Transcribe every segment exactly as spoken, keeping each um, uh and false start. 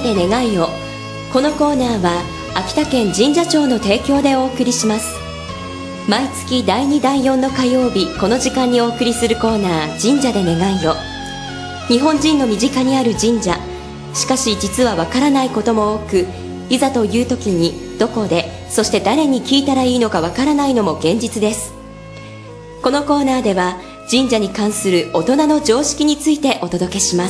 で願いを。このコーナーは秋田県神社庁の提供でお送りします。毎月だいにだいよんの火曜日、この時間にお送りするコーナー、神社で願いを。日本人の身近にある神社、しかし実はわからないことも多く、いざという時にどこで、そして誰に聞いたらいいのかわからないのも現実です。このコーナーでは神社に関する大人の常識についてお届けします。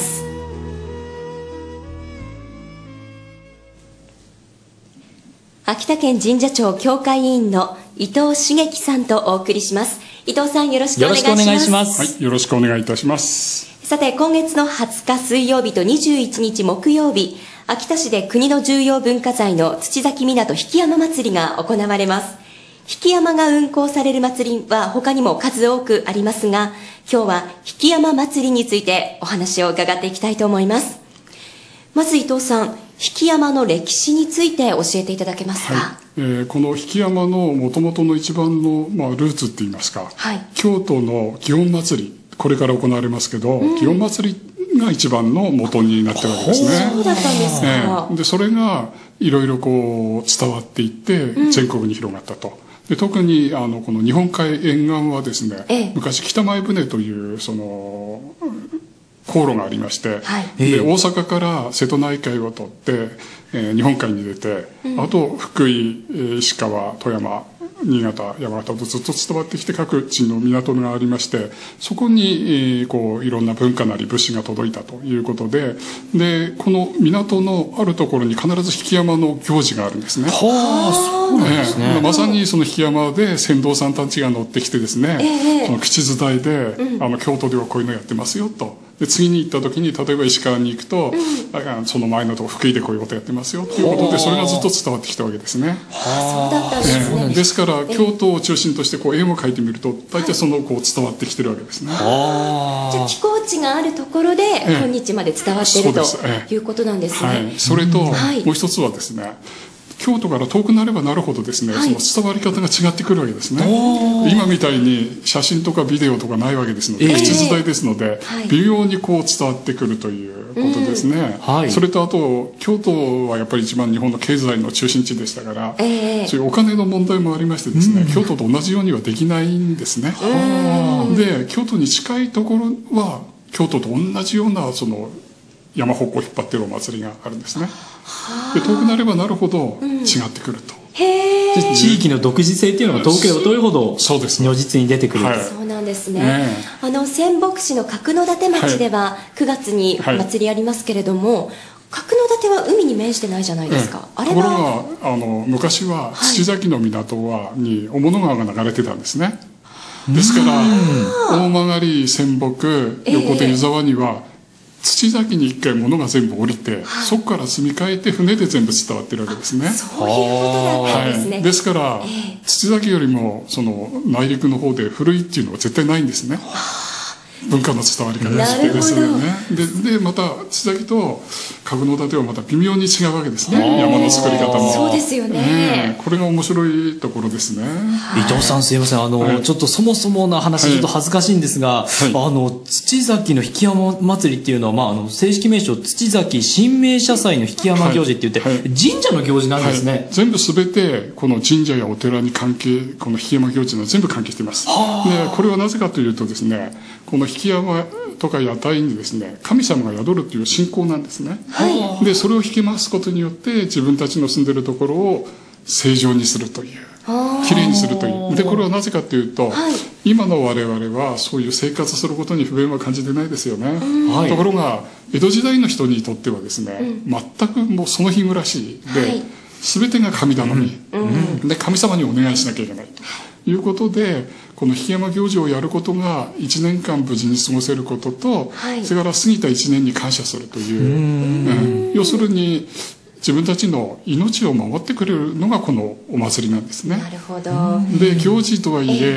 秋田県神社庁協会委員の伊藤茂樹さんとお送りします。伊藤さん、よろしくお願いします。 よろしくお願いします。 はい、よろしくお願いいたします。 さて、今月のはつか水曜日とにじゅういちにち木曜日、秋田市で国の重要文化財の土崎港引山祭りが行われます。引山が運行される祭りは他にも数多くありますが、今日は引山祭りについてお話を伺っていきたいと思います。まず伊藤さん、引山の歴史について教えていただけますか。 はい、えー、この引山の元々の一番の、まあ、ルーツっていいますか、はい、京都の祇園祭り、これから行われますけど、うん、祇園祭りが一番の元になってるわけですね。 そうだったんですか。 えー、でそれがいろいろこう伝わっていって全国に広がったと。うん、で特にあのこの日本海沿岸はですね、ええ、昔北前船というその航路がありまして、はい、で大阪から瀬戸内海を取って、えー、日本海に出て、うん、あと福井、石川、富山、新潟、山形とずっと伝わってきて各地の港がありまして、そこに、えー、こういろんな文化なり物資が届いたということで、でこの港のあるところに必ず引山の行事があるんですね。 はあ、そうなんですね。 えー、まさにその引山で船頭さんたちが乗ってきてですね、えー、その口伝えで、うん、あの京都ではこういうのやってますよと。で次に行った時に例えば石川に行くと、うん、その前のとこ福井でこういうことやってますよということで、それがずっと伝わってきたわけですね。 はあ、そうだったんですね。 えー、ですから京都を中心としてこう絵を描いてみると大体そのこう伝わってきてるわけですね。 はあ、じゃあ寄港地があるところで今日まで伝わっている、えー、ということなんですね。はい、 それともう一つはですね、京都から遠くなればなるほどですね、はい、その伝わり方が違ってくるわけですね。今みたいに写真とかビデオとかないわけですので、えー、口伝えですので、はい、微妙にこう伝わってくるということですね。うん、はい、それとあと京都はやっぱり一番日本の経済の中心地でしたから、えー、そういうお金の問題もありましてですね、うん、京都と同じようにはできないんですね。うん、で京都に近いところは京都と同じようなその山鉾を引っ張っているお祭りがあるんですね。で遠くなればなるほど違ってくると。 うん、へー、 地域の独自性っていうのが遠ければ遠いほど如実に出てくる。 はい、そうなんですね。ね、あの仙北市の角館町ではくがつに祭りありますけれども、はいはい、角館は海に面してないじゃないですか。うん、あれはところがあの昔は土崎の港はに雄物川が流れてたんですね。ですから大曲、仙北、横手、湯沢には、えー土崎に一回物が全部降りて、はい、そこから積み替えて船で全部伝わってるわけですね。 そういうことだったんですね。 はい、ですから、えー、土崎よりもその内陸の方で古いっていうのは絶対ないんですね。文化の伝わり方ですよね。で, でまた土崎と角館はまた微妙に違うわけですね。山の作り方も。 そうですよね。 ね、これが面白いところですね。 伊藤さん、すいません、あの、はい、ちょっとそもそもな話、ちょっと恥ずかしいんですが、はい、あの土崎の引山祭りっていうのは、まあ、あの正式名称土崎神明社祭の引山行事って言って、はいはい、神社の行事なんですね。はい、 全部すべてこの神社やお寺に関係、この引山行事の全部関係しています。でこれはなぜかというとですね、この引山とか屋台にですね、神様が宿るという信仰なんですね。はい、でそれを引き回すことによって自分たちの住んでいるところを正常にするという、きれいにするという。でこれはなぜかというと、はい、今の我々はそういう生活することに不便は感じてないですよね。はい、ところが江戸時代の人にとってはですね、うん、全くもうその日暮らしで、はい、全てが神頼み、うん、で神様にお願いしなきゃいけないということで、この引山行事をやることがいちねんかん無事に過ごせることと、はい、それから過ぎたいちねんに感謝するという、うん、要するに自分たちの命を守ってくれるのがこのお祭りなんですね。 なるほど。 で行事とはいえ、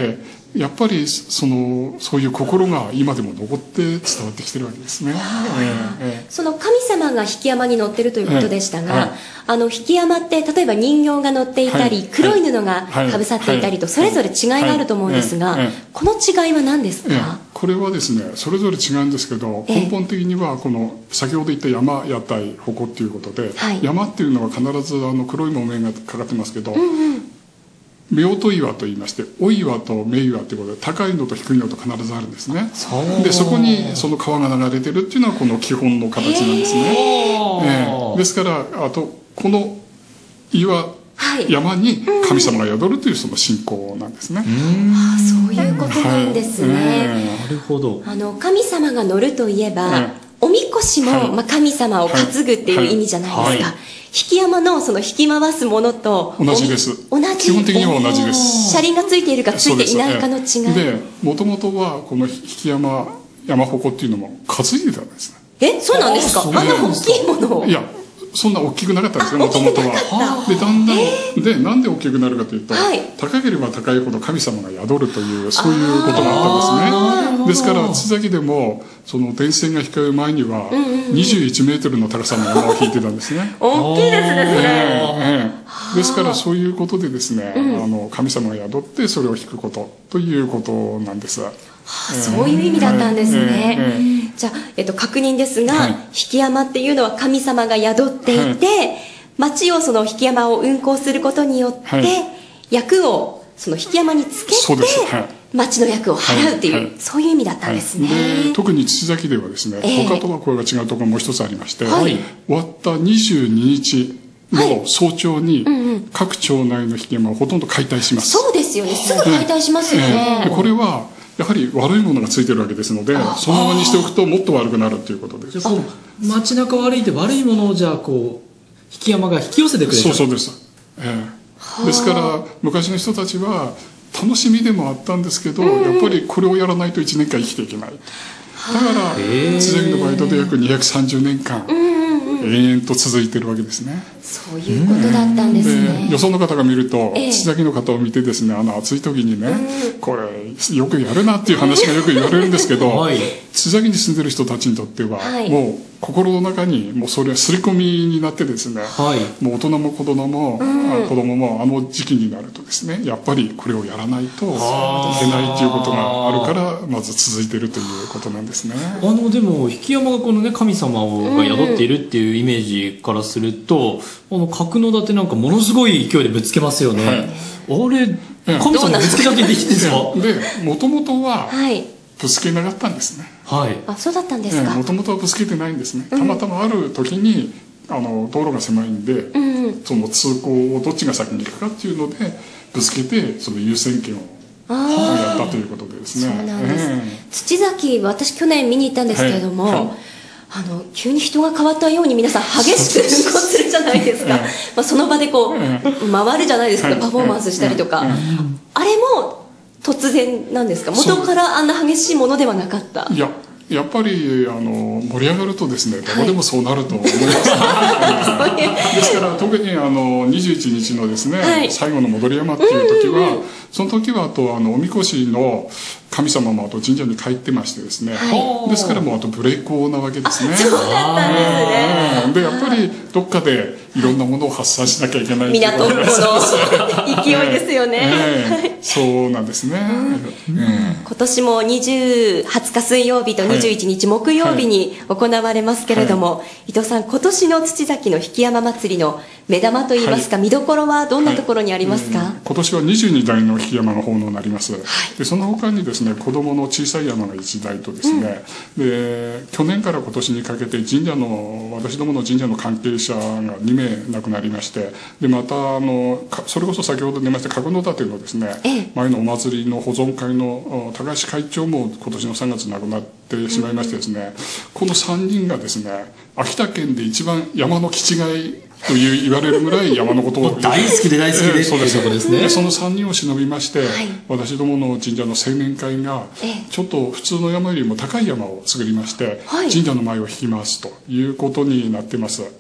やっぱりそのそういう心が今でも残って伝わってきてるわけですね。 えー、その神様が引山に乗ってるということでしたが、はいはい、あの引山って例えば人形が乗っていたり、はい、黒い布がかぶさっていたりとそれぞれ違いがあると思うんですが、この違いは何ですか？ えー、これはですねそれぞれ違うんですけど、根本的にはこの先ほど言った山屋台鉾っていうことで、はい、山っていうのは必ずあの黒い木綿がかかってますけど、うんうん、夫婦岩と言いまして、お岩と目岩ということで高いのと低いのと必ずあるんですね。でそこにその川が流れてるっていうのはこの基本の形なんですね。えー、ですからあとこの岩、はい、山に神様が宿るというその信仰なんですね。 うんあそういうことなんですね。はいえー、なるほど。 あの神様が乗るといえば、えー、おみこしも、はいまあ、神様を担ぐっていう意味じゃないですか。はいはい引山のその引き回すものと同じです。 同じ基本的には同じです。 車輪がついているかついていないかの違いで、もともとはこの引山山鉾っていうのも担いでたんですね。え、そうなんですか？あんな大きいものを。 いや、そんな大きくなかったんですね、もともとは。で、だんだん、で、なんで大きくなるかというと、はい、高ければ高いほど神様が宿るという、そういうことがあったんですね。ですから、津崎でも、その電線が引かれる前には、にじゅういちメートルの高さの山を引いてたんですね。 大きいですね、それ。 ええ、ですから、そういうことでですね、うん、あの、神様が宿ってそれを引くことということなんです。 はあ、そういう意味だったんですね。えーえー、じゃあ、えっと、確認ですが、はい、引山っていうのは神様が宿っていて、はい、町をその引山を運行することによって、はい、役をその引山につけて、そうです、はい、町の役を払うっていう、はいはい、そういう意味だったんですね。 はい、で特に土崎ではですね、えー、他とは声が違うところがもう一つありまして、はい、終わったにじゅうににちの早朝に各町内の引山をほとんど解体します。 そうですよね。すぐ解体しますよね。 えー、これはやはり悪いものがついてるわけですので、そのままにしておくともっと悪くなるということです。 じゃあこう街中を歩いて悪いものをじゃあこう引山が引き寄せてくれる。 そうそうです。えー、ですから昔の人たちは楽しみでもあったんですけど、うん、やっぱりこれをやらないといちねんかん生きていけない。だから津崎のバイトで約にひゃくさんじゅうねんかん延々と続いてるわけですね。 そういうことだったんですね。 でよその方が見ると津崎の方を見てですね、あの暑い時にね、うん、これよくやるなっていう話がよく言われるんですけど、はい、津崎に住んでる人たちにとっては、はい、もう心の中にもうそれは刷り込みになってですね、はい、もう大人も子供も、うん、子供もあの時期になるとですね、やっぱりこれをやらないといけないっていうことがあるからまず続いているということなんですね。 あのでも引山がこのね神様が宿っているっていうイメージからすると、うん、あの角館ってなんかものすごい勢いでぶつけますよね。はい、あれ神様ぶつけだけできてるんですか？ でもともとは、はいぶつけなかったんですね。 はい。あ、そうだったんですか。 もともとはぶつけてないんですね。たまたまある時に、あの道路が狭いんで、うんうん、その通行をどっちが先に行くかっていうのでぶつけてその優先権をやったということでですね。 そうなんです。えー、土崎私去年見に行ったんですけれども。はいはい、あの急に人が変わったように皆さん激しく運行するじゃないですか。まあその場でこう回るじゃないですか、パフォーマンスしたりとか。あれも突然なんですか？元からあんな激しいものではなかった？ いや、やっぱりあの盛り上がるとですね、どこでもそうなると思います、はい、ですから特にあのにじゅういちにちのですね、はい、最後の戻り山っていう時は、うんうん、その時はあとあのおみこしの神様もあと神社に帰ってましてですね、はい、ですからもうあとブレイクなわけですね。 そうだったんですね。 でやっぱりどっかでいろんなものを発散しなきゃいけない港っ子の勢いですよね。 えー、そうなんですね。うんうん、今年もにじゅう、はつか水曜日とにじゅういちにち木曜日に行われますけれども、はいはい、伊藤さん今年の土崎の引山祭りの目玉といいますか、はい、見どころはどんなところにありますか？はい、 今年はにじゅうにだいの引山が奉納になります。はい、でその他にですね子供の小さい山がいちだいとですね、うん、で去年から今年にかけて神社の私どもの神社の関係者がにめい亡くなりまして、でまたあのそれこそ先ほど出ました角館のですね、ええ、前のお祭りの保存会の高橋会長も今年のさんがつ亡くなってしまいましてですね、うん、このさんにんがですね秋田県で一番山の気違いという言われるぐらい山のことを大好きで大好きで、えー、そうですそうですね。そのさんにんを忍びまして、はい、私どもの神社の青年会がちょっと普通の山よりも高い山を作りまして、はい、神社の前を引き回すということになってます。はい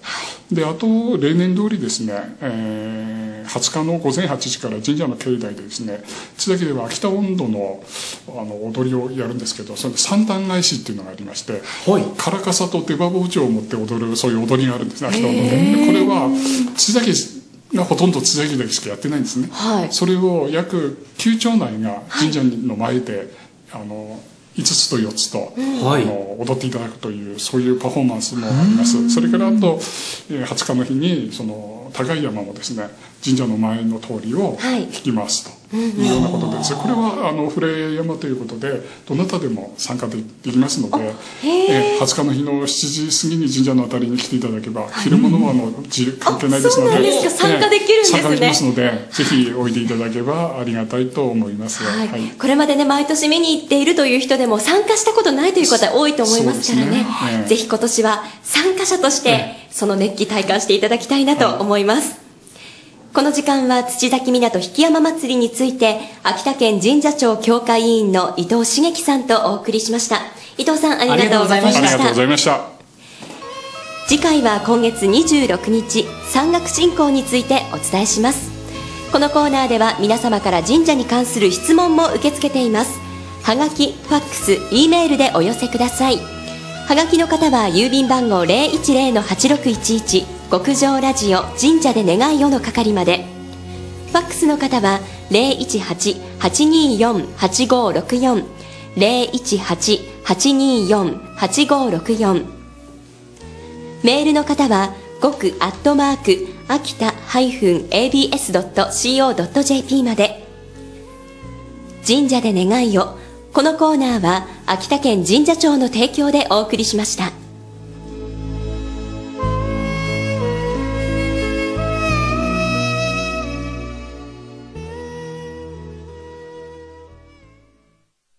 で、あと、例年通りですね、えー、はつかのごぜんはちじから神社の境内でですね、津崎では秋田音頭の、あの、踊りをやるんですけど、それで三段返しっていうのがありまして、はい、唐笠と出刃包丁を持って踊る、そういう踊りがあるんですね、秋田音頭で。で、これは、津崎がほとんど津崎だけしかやってないんですね。はい、それを約きゅう町内が神社の前で、はい、あの、いつつとよっつと、うん、あの踊っていただくというそういうパフォーマンスもあります。それからあと、えー、はつかの日にその高い山もですね神社の前の通りを引き回すというようなことでですね、これはあのフレ山ということでどなたでも参加できますので、えー、はつかの日のしちじ過ぎに神社のあたりに来ていただけば、昼間はあの自由関係ないですので、 そうなんですか、参加できるんですね。 参加できますので、ぜひおいでいただけばありがたいと思います。 はいはい、これまでね毎年見に行っているという人でも参加したことないという方多いと思いますからね、ねはい、ぜひ今年は参加者としてその熱気体感していただきたいなと思います。はい、この時間は土崎港引山祭りについて秋田県神社庁協会委員の伊藤茂樹さんとお送りしました。伊藤さんありがとうございました。 ありがとうございました。 次回は今月にじゅうろくにち山岳信仰についてお伝えします。このコーナーでは皆様から神社に関する質問も受け付けています。はがき、ファックス、Eメールでお寄せください。はがきの方は郵便番号 ゼロいちゼロのはちろくいちいち 極上ラジオ神社で願いをの係まで。ファックスの方は ゼロいちはち はちによん はちごろくよん ゼロいちはち はちによん はちごろくよん。メールの方は極アットマーク秋田 -エービーエスドットシーオードットジェーピー まで。神社で願いを。このコーナーは秋田県神社庁の提供でお送りしました。